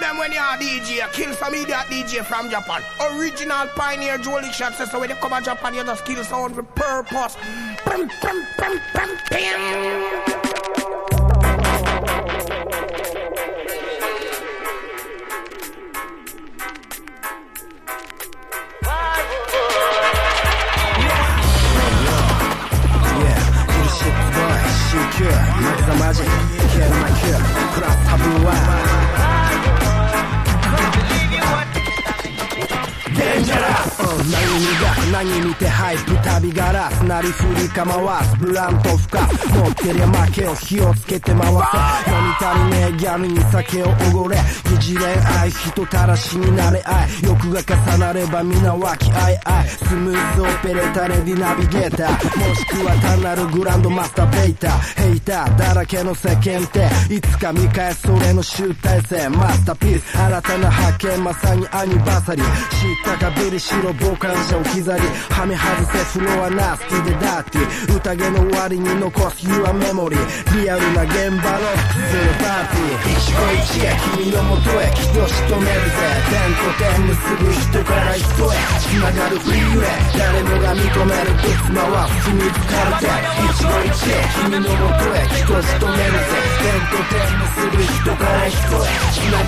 them when you're a DJ, kill some idiot DJ from Japan. Original pioneer Jolie Shot says so when you come to Japan, you just kill sound with purpose. Pum, pum, pum, pum, pum. Max the magic, kill my cure, cross taboo Dangerous! 何見てハイプ旅ガラスなりふり構わすブラント深持ってりゃ負けを火をつけて回せ飲み足りねえギャルに酒をおごれ疑似恋愛人たらしになれ合い欲が重なれば皆和気あいあいスムーズオペレーターレディナビゲーターもしくは単なるグランドマスターベイターヘイターだらけの世間っていつか見返すそれの集大成マスターピース新たな発見まさにアニバーサリー知ったかぶりしろ傍観者置き去りはめ外せフロアナスティでダーティ宴の終わりに残す Your memory リアルな現場の複数のパーティー一期一会君のもとへ人しとめるぜ点と点結ぶ人から人へ繋がるフリーウェイ誰もが認めるぶつ回す秘密カルテ一期一会君のもとへ人しとめるぜ点と点結ぶ人から人へ